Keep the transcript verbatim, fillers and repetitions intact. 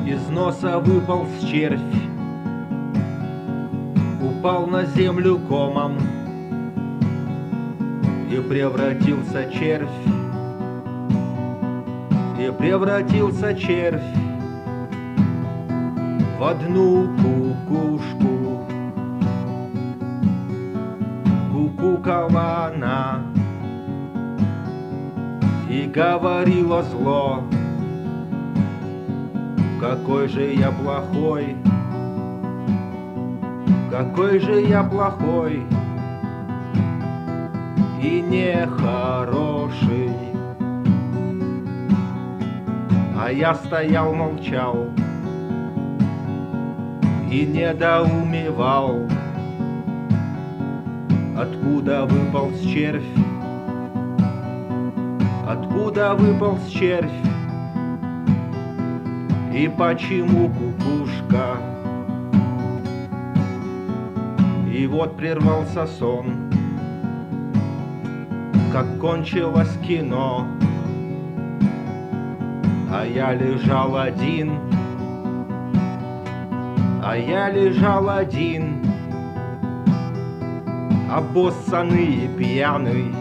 Из носа выполз червь, упал на землю комом, и превратился червь, и превратился червь в одну кукушку. Кукукала она и говорила зло: какой же я плохой, какой же я плохой и нехороший. А я стоял, молчал и недоумевал, откуда выполз червь, откуда выполз червь, и почему кукушка. И вот прервался сон, как кончилось кино, а я лежал один, а я лежал один, обоссанный и пьяный,